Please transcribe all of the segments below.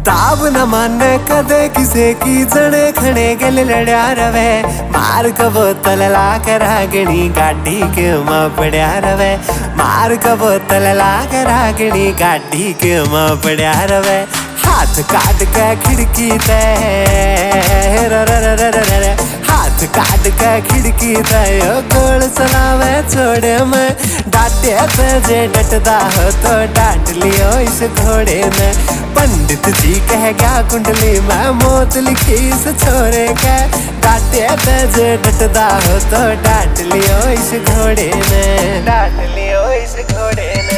दाब न माने कदे किसे की जने खने गल लड़या रवे। मार का बोतल ला कर आगनी गाड़ी के मां पड़या रवे। मार का बोतल ला कर आगनी गाड़ी के मां पड़या रवे। हाथ काट के खिड़की ते हाथ काट के खिड़की ते गोल चलावे छोड़े मैं। डांटे ते जे डटदा हो तो डांट लियो इस घोड़े ने। पंडित जी कह गया कुंडली में मौत लिखी इस छोरे के। डांटे ते जे डटदा हो तो डांट लियो इस घोड़े ने। डांट लियो इस घोड़े ने।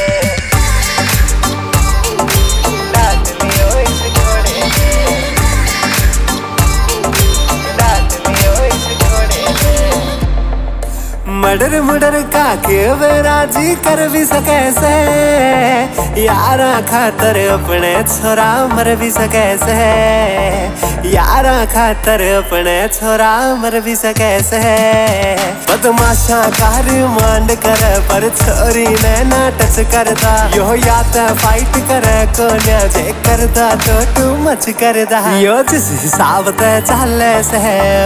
मर्डर मुडर का के राजी कर भी सके से। यारा खातर अपने छोरा मर भी सके से। यारा खातर अपने छोरा मर भी सके से। बदमाशा कार मांड कर पर छोरी ने ना टच करता। यो या तो फाइट करे कोन्या जे करता तो तू मच करदा। यो जिस हिसाब ते चले से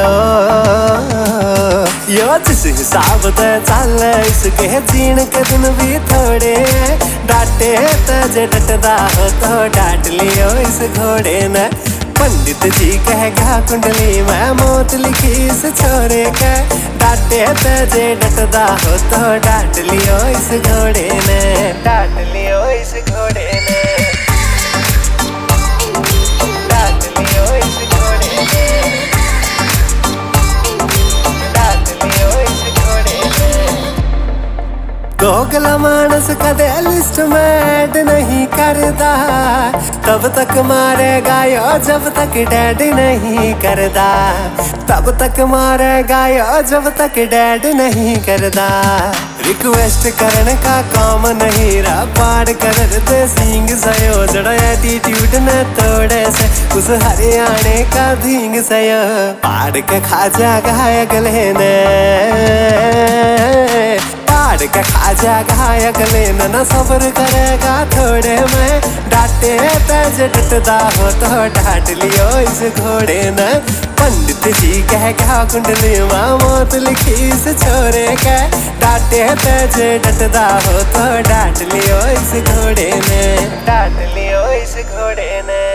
यो जिस हिसाब ते चले इसके जीण के दिन भी थोड़े। डांटे ते जे डटदा हो तो डांट लियो इस घोड़े ने। पंडित जी कह गया कुंडली में मौत लिखी इस छोरे के। डांटे ते जे डटदा हो तो डांट लियो इस घोड़े ने। डांट लियो इस घोड़े ने। दोगला मानस कदे लिस्ट में ऐड नहीं करदा। तब तक मारेगा यो जब तक डैड नहीं करदा। तब तक मारेगा यो जब तक डैड नहीं करदा। रिक्वेस्ट करने का काम नहीं रहा पाड़ कर दे सिंग सयो। जड़ा एटीट्यूड न तोड़े से उस हरियाणे का धींग सयो। पाड़ के खा जागा अगले ने। पाड़ के खा जागा अगले न सब्र करेगा थोड़े में। डांटे ते जे डटदा हो तो डांट लियो इस घोड़े ने। पंडित जी कह गया कुंडली में मौत लिखी इस छोरे के। डांटे ते जे डटदा हो तो डांट लियो इस घोड़े ने। डांट लियो इस घोड़े ने।